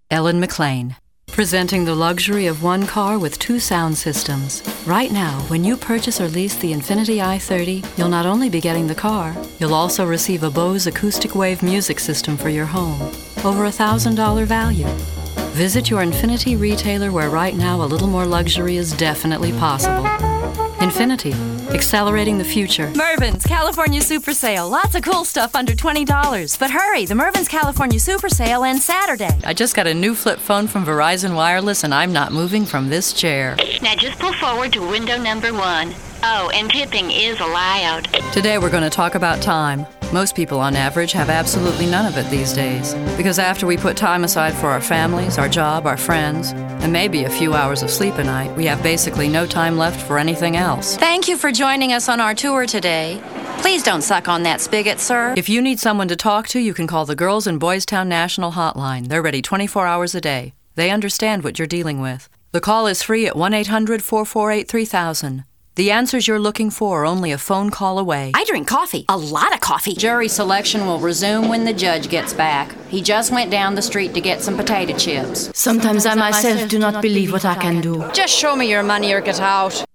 Ellen McLean, presenting the luxury of one car with two sound systems. Right now, when you purchase or lease the Infiniti i30, you'll not only be getting the car, you'll also receive a Bose Acoustic Wave music system for your home. Over $1,000 value. Visit your Infiniti retailer where right now a little more luxury is definitely possible. Infiniti, accelerating the future. Mervyn's California Super Sale. Lots of cool stuff under $20. But hurry, the Mervyn's California Super Sale ends Saturday. I just got a new flip phone from Verizon Wireless and I'm not moving from this chair. Now just pull forward to window number 1. Oh, and tipping is allowed. Today we're going to talk about time. Most people on average have absolutely none of it these days. Because after we put time aside for our families, our job, our friends, and maybe a few hours of sleep a night, we have basically no time left for anything else. Thank you for joining us on our tour today. Please don't suck on that spigot, sir. If you need someone to talk to, you can call the Girls in Boys Town National Hotline. They're ready 24 hours a day. They understand what you're dealing with. The call is free at 1-800-448-3000. The answers you're looking for are only a phone call away. I drink coffee. A lot of coffee. Jury selection will resume when the judge gets back. He just went down the street to get some potato chips. Sometimes I myself do not believe what I can do. Just show me your money or get out.